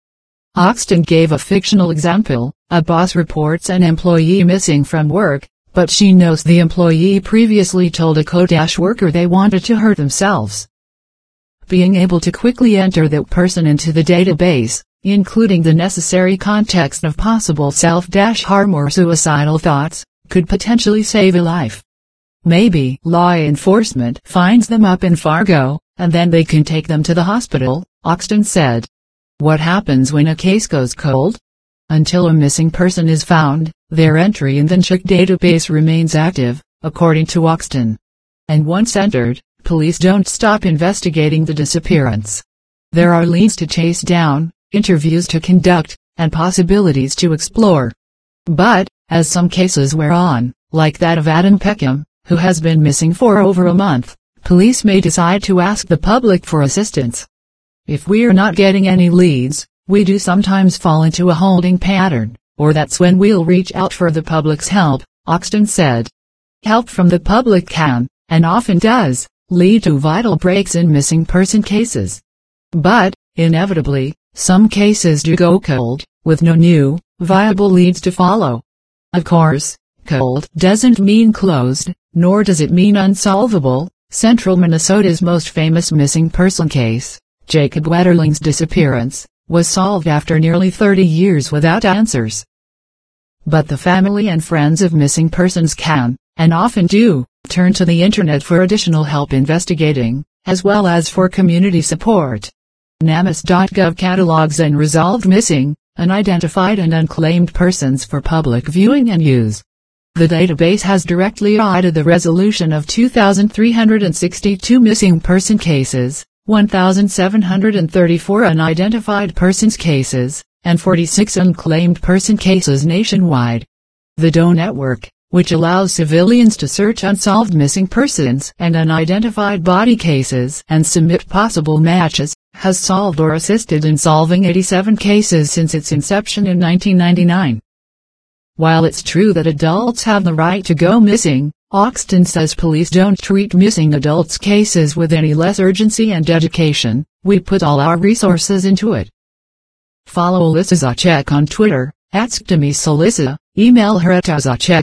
S1: Oxton gave a fictional example: a boss reports an employee missing from work, but she knows the employee previously told a co-worker they wanted to hurt themselves. Being able to quickly enter that person into the database, including the necessary context of possible self-harm or suicidal thoughts, could potentially save a life. Maybe law enforcement finds them up in Fargo, and then they can take them to the hospital, Oxton said. What happens when a case goes cold? Until a missing person is found, their entry in the NCIC database remains active, according to Oxton. And once entered, police don't stop investigating the disappearance. There are leads to chase down, interviews to conduct, and possibilities to explore. But, as some cases wear on, like that of Adam Peckham, who has been missing for over a month, police may decide to ask the public for assistance. If we're not getting any leads, we do sometimes fall into a holding pattern, or that's when we'll reach out for the public's help, Oxton said. Help from the public can, and often does, lead to vital breaks in missing person cases. But, inevitably, some cases do go cold, with no new, viable leads to follow. Of course, cold doesn't mean closed, nor does it mean unsolvable. Central Minnesota's most famous missing person case, Jacob Wetterling's disappearance, was solved after nearly 30 years without answers. But the family and friends of missing persons can, and often do, turn to the internet for additional help investigating, as well as for community support. NamUs.gov catalogs unresolved missing, unidentified and unclaimed persons for public viewing and use. The database has directly audited the resolution of 2,362 missing person cases, 1,734 unidentified persons cases, and 46 unclaimed person cases nationwide. The DOE network, which allows civilians to search unsolved missing persons and unidentified body cases and submit possible matches, has solved or assisted in solving 87 cases since its inception in 1999. While it's true that adults have the right to go missing, Oxton says police don't treat missing adults cases with any less urgency and dedication. We put all our resources into it. Follow Alyssa Zacek on Twitter, @STMISALYSSA, email her at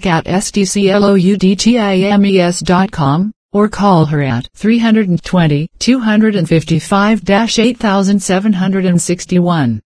S1: zacek@stcloudtimes.com, or call her at 320-255-8761.